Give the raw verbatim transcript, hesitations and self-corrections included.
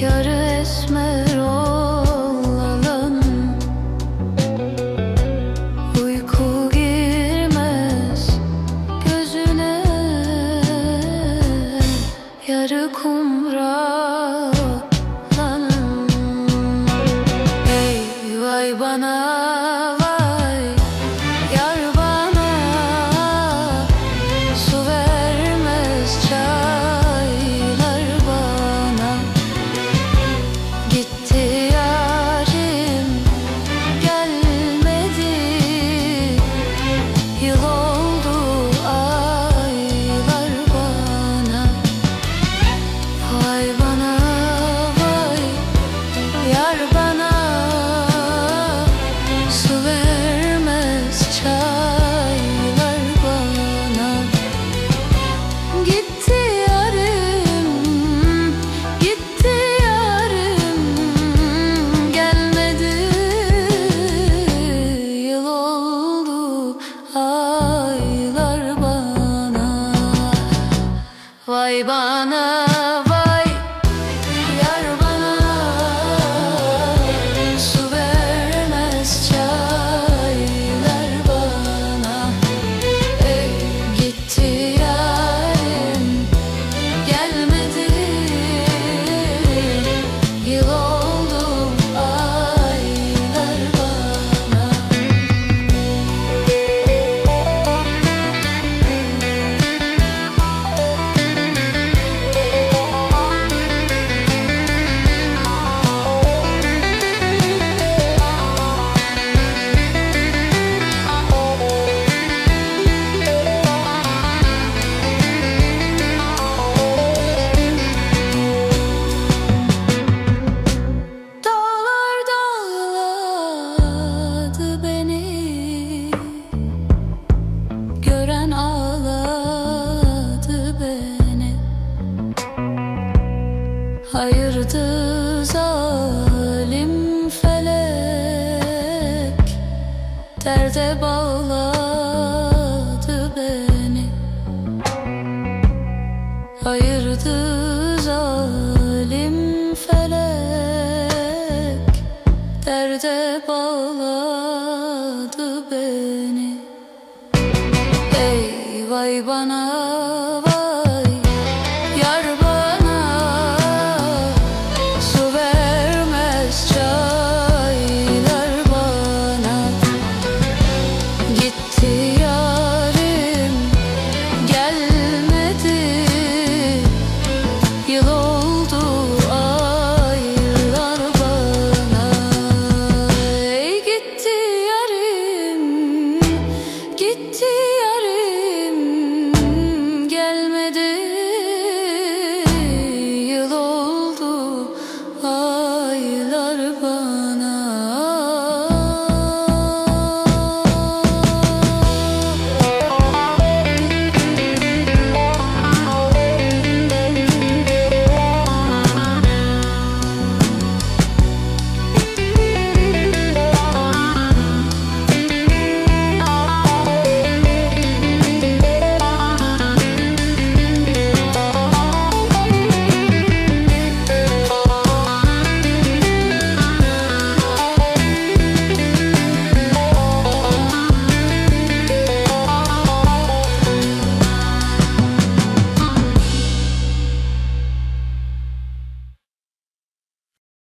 Yarı esmer olalım, uyku girmez gözüne. Yarı kumralım. Ey vay bana vay, yar bana su vermez, çaylar bana. Gitti yarim, gelmedi, yıl oldu aylar bana. Vay bana vay, yar bana su vermez, çaylar bana. Gitti yarim, gitti yarim, gelmedi, yıl oldu aylar bana. Vay bana vay, yar bana su vermez, çaylar bana. Ey gitti yarim, gelmedi, yıl oldu aylar bana. Dağlar dağladı beni, gören ağladı beni. Hayırdı zalim felek, derde bağladı beni. Hayırdı zalim felek, derde bağladı beni. Ey vay bana